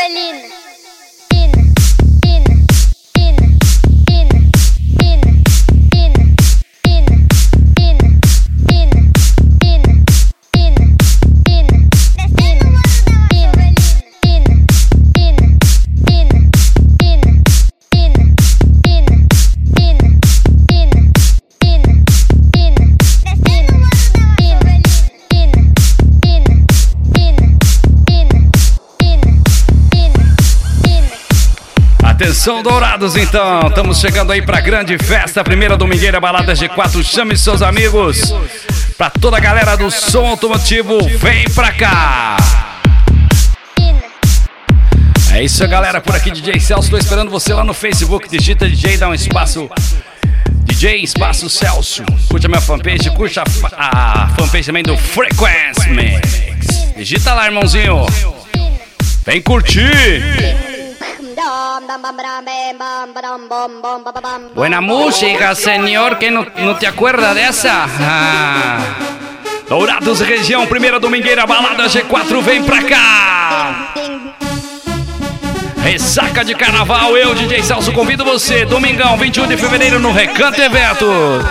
Berlin. Atenção, Dourados, então, estamos chegando aí pra grande festa, primeira domingueira Balada G4, chame seus amigos, pra toda a galera do som automotivo, vem pra cá! É isso, galera, por aqui DJ Celso, tô esperando você lá no Facebook, digita DJ, dá um espaço, DJ Espaço Celso, curte a minha fanpage, curte a fanpage também do Frequency Mix, digita lá, irmãozinho, vem curtir! Buena música, senhor, quem não te acuerda dessa? Dourados região, primeira domingueira, Balada G4, vem pra cá! Ressaca de carnaval, eu, DJ Celso, convido você, domingão, 21 de fevereiro, no Recanto Eventos.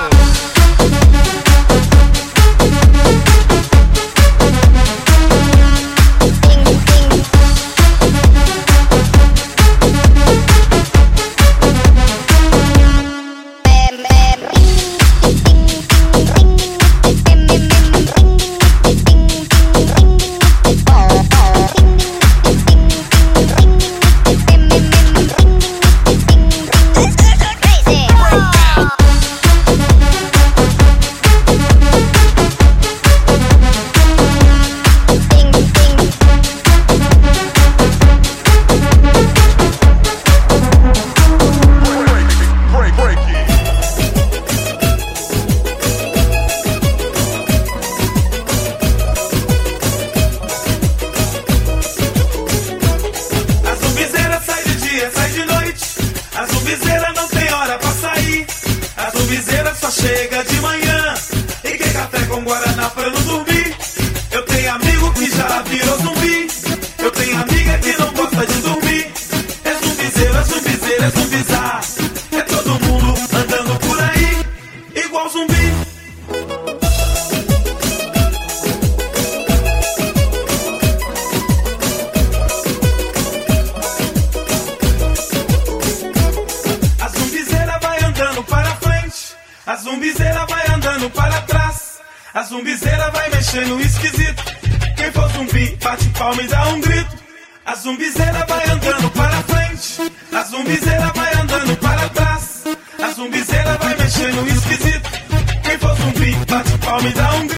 Chega de manhã e quer café com guaraná pra não dormir. Eu tenho amigo que já virou zumbi. Eu tenho amiga que não gosta de dormir. É zumbizeiro, é zumbizeiro, é zumbizar. É todo mundo andando por aí igual zumbi. A zumbizeira vai andando para frente, a zumbizeira vai andando para trás, a zumbizeira vai mexendo esquisito. Quem for zumbi, bate palma e dá um grito. A zumbizeira vai andando para frente, a zumbizeira vai andando para trás, a zumbizeira vai mexendo esquisito. Quem for zumbi, bate palma e dá um grito.